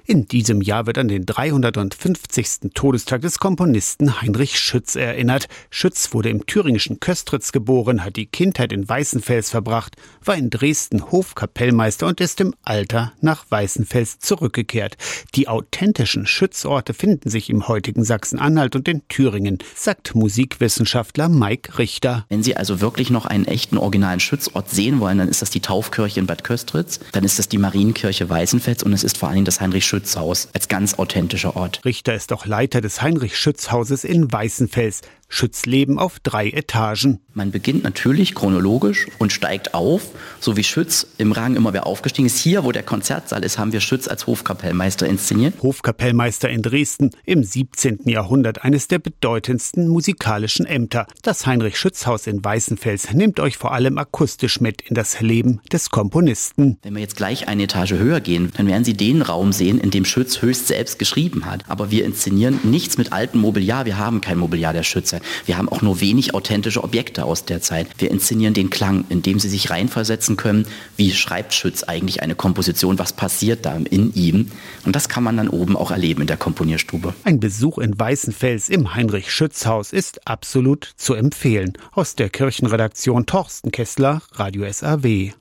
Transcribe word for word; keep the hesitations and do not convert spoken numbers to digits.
In diesem Jahr wird an den dreihundertfünfzigsten Todestag des Komponisten Heinrich Schütz erinnert. Schütz wurde im thüringischen Köstritz geboren, hat die Kindheit in Weißenfels verbracht, war in Dresden Hofkapellmeister und ist im Alter nach Weißenfels zurückgekehrt. Die authentischen Schützorte finden sich im heutigen Sachsen-Anhalt und in Thüringen, sagt Musikwissenschaftler Mike Richter. Wenn Sie also wirklich noch einen echten originalen Schützort sehen wollen, dann ist das die Taufkirche in Bad Köstritz, dann ist das die Marienkirche Weißenfels und es ist vor allem das Heinrich-Schütz-Haus als ganz authentischer Ort. Richter ist auch Leiter des Heinrich-Schütz-Hauses in Weißenfels. Schütz leben auf drei Etagen. Man beginnt natürlich chronologisch und steigt auf, so wie Schütz im Rang immer wieder aufgestiegen ist. Hier, wo der Konzertsaal ist, haben wir Schütz als Hofkapellmeister inszeniert. Hofkapellmeister in Dresden, im siebzehnten Jahrhundert eines der bedeutendsten musikalischen Ämter. Das Heinrich-Schütz-Haus in Weißenfels nimmt euch vor allem akustisch mit in das Leben des Komponisten. Wenn wir jetzt gleich eine Etage höher gehen, dann werden Sie den Raum sehen, in dem Schütz höchst selbst geschrieben hat. Aber wir inszenieren nichts mit altem Mobiliar. Wir haben kein Mobiliar der Schütze. Wir haben auch nur wenig authentische Objekte aus der Zeit. Wir inszenieren den Klang, indem Sie sich reinversetzen können, wie schreibt Schütz eigentlich eine Komposition, was passiert da in ihm. Und das kann man dann oben auch erleben in der Komponierstube. Ein Besuch in Weißenfels im Heinrich-Schütz-Haus ist absolut zu empfehlen. Aus der Kirchenredaktion Torsten Kessler, Radio S A W.